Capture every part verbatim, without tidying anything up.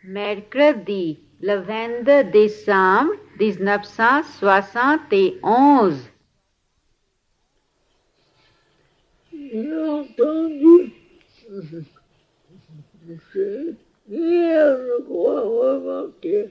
Mercredi, le vingt-deux décembre mille neuf cent soixante et onze. J'ai entendu, c'est hier, je crois, remarquer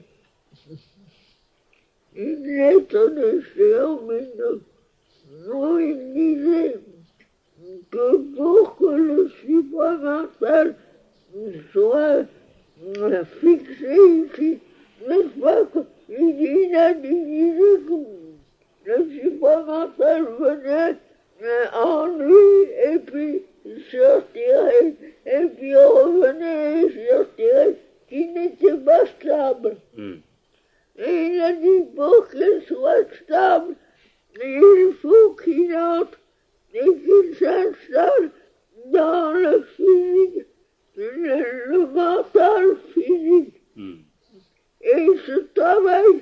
une lettre de chez Omino où il disait que pour que le supramental soit fixé ici, n'est-ce pas qu'il il a dit que le supramental venait en lui et puis il sortirait et puis revenait et sortirait, qui n'était pas stable. Mm. Et il a dit pour qu'il soit stable, il faut qu'il entre et qu'il s'installe dans le physique, le, le mental physique. Mm. Et ce travail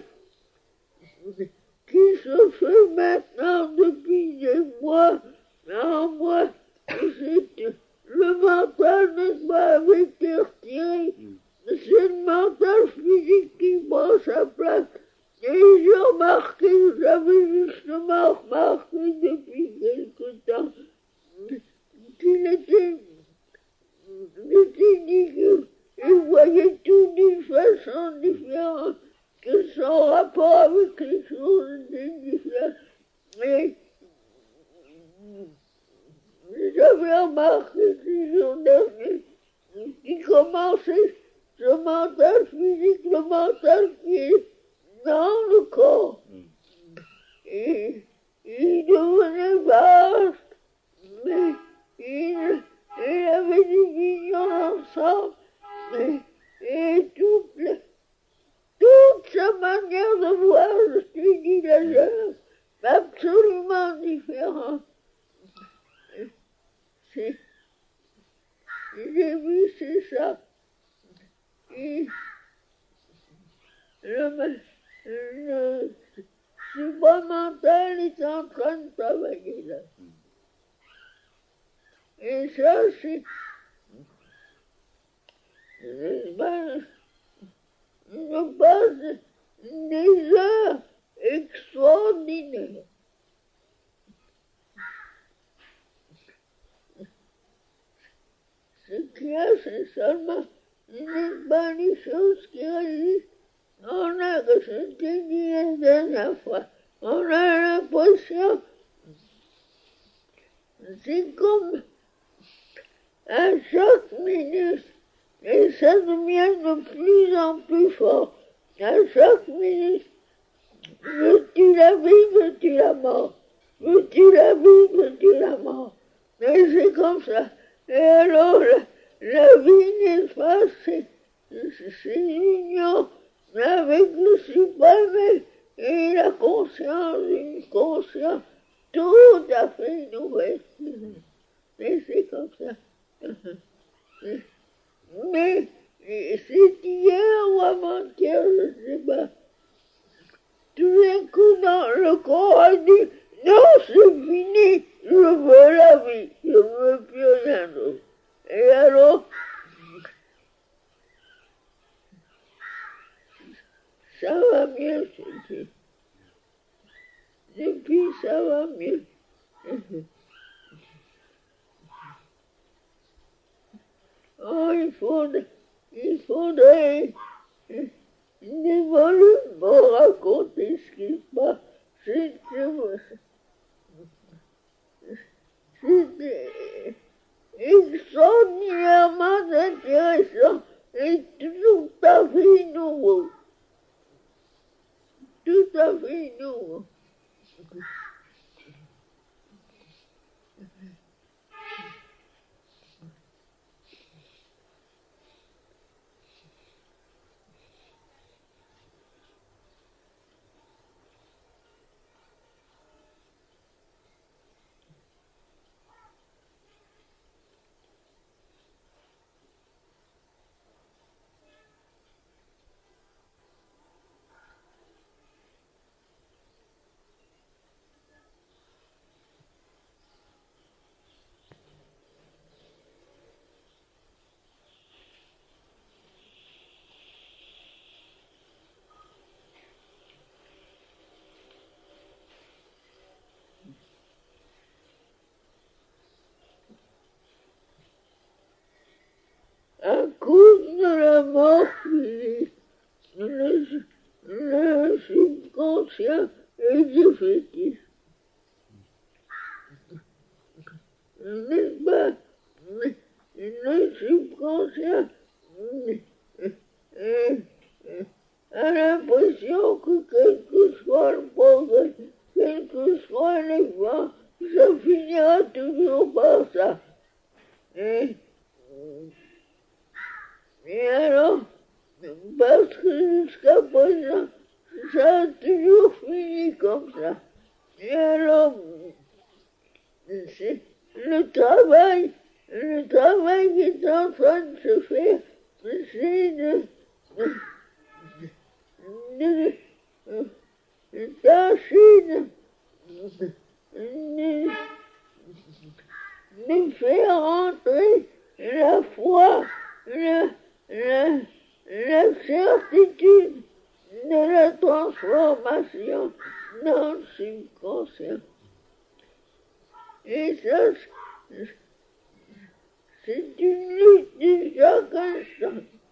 qui se fait maintenant depuis des mois en mois, c'est le mental n'est pas avec retiré. Mm. C'est le mental physique qui prend sa place. Et j'ai remarqué, j'avais justement remarqué depuis quelque temps qu'il était, il était dit qu'il voyait tout d'une façon différente, que son rapport avec les choses était différent. Et j'avais remarqué ces jours derniers qu'il commençait ce mental physique, le mental qui est dans le corps. Et il devenait vaste, mais il, il avait des visions ensemble, et, et toute, la, toute sa manière de voir, je t'ai dit d'ailleurs, absolument différente. C'est, j'ai vu, c'est ça. Et le, le supramental est en train de travailler là. Et ça, c'est, ben, je passe des heures extraordinaires. Ce qu'il y a, c'est seulement, n'est pas les choses qui réalisent. On a, que je t'ai dit la dernière fois, on a l'impression, c'est comme à chaque minute, et ça devient de plus en plus fort. À chaque minute, veux-tu la vie, veux-tu la mort? Veux-tu la vie, veux-tu la mort? Et c'est comme ça. Et alors, la, la vie, n'est-ce pas, c'est, c'est l'union avec le suprême et la conscience, une conscience tout à fait nouvelle. Et c'est comme ça. Mais c'est hier ou avant-hier, je ne sais pas. Tout d'un coup, dans le corps a dit, non, c'est fini, je veux la vie, je ne veux plus rien d'autre. Et alors, ça va mieux, c'est depuis, ça va mieux. Oh, il faudrait, il faudrait des volumes pour raconter ce qui se passe. C'est, c'est extraordinairement intéressant et tout à fait nouveau. Tout à fait nouveau. subconscient est définitif. N'est-ce pas? Le subconscient a l'impression que quel que soit le progrès, quel que soit l'effort, ça finira toujours par ça. Et, et alors, parce que jusqu'à présent, ça a toujours fini comme ça. Et alors, c'est le travail, le travail qui est en train de se faire, c'est de, de, de, de, de tâcher de, de, de faire entrer la foi, la, la, la certitude de la transformation dans le subconscient. Et ça, c'est une lutte de chaque instant.